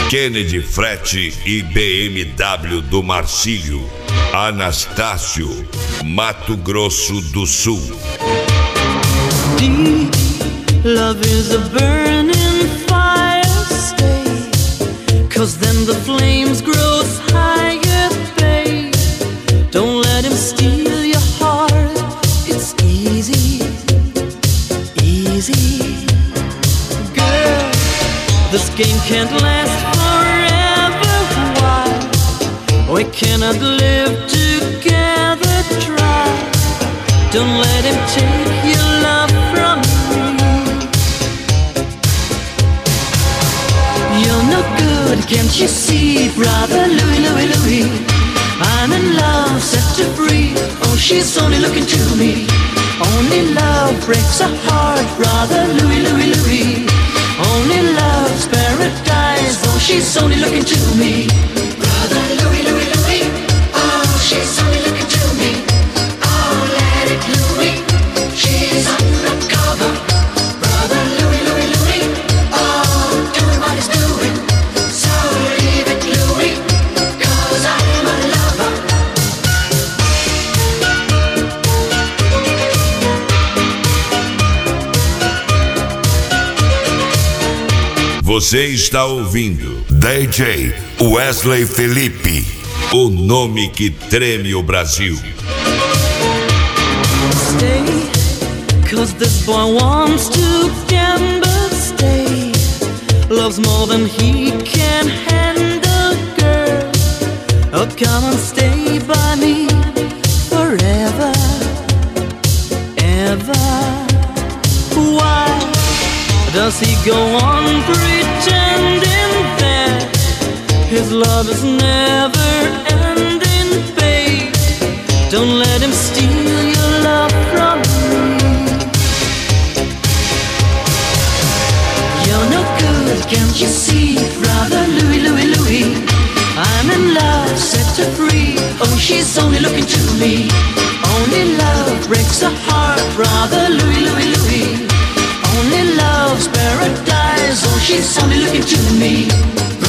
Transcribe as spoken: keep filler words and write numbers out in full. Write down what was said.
Kennedy Frete e B M W do Marcílio. Anastácio, Mato Grosso do Sul. Deep love is a burning fire, stay, 'cause then the flames grow higher, babe. Don't let him steal your heart, it's easy, easy. Girl, this game can't last forever, why? We cannot live together, try. Don't let him take your love from me. You're no good, can't you see, brother Louie, Louie, Louie? I'm in love, set her free. Oh, she's only looking to me. Only love breaks a heart, brother Louie, Louie, Louie. Only love's paradise. Oh, she's only looking to me. Brother Louie, Louie, Louie. Oh, she's only looking to me. Oh, let it Louie. She's undercover. Brother Louie, Louie, Louie. Oh, doing what he's doing. So leave it Louie, 'cause I'm a lover. Você está ouvindo D J Wesley Felipe, o nome que treme o Brasil. Stay, 'cause this boy wants to gamble, stay. Loves more than he can handle, girl. Oh, come and stay by me forever, ever. Why does he go on pretending that his love is never ending, babe? Don't let him steal your love from me. You're no good, can't you see, brother Louie, Louie, Louie? I'm in love, set her free. Oh, she's only looking to me. Only love breaks a heart, brother Louie, Louie, Louie. Only love's paradise. Oh, she's only looking to me.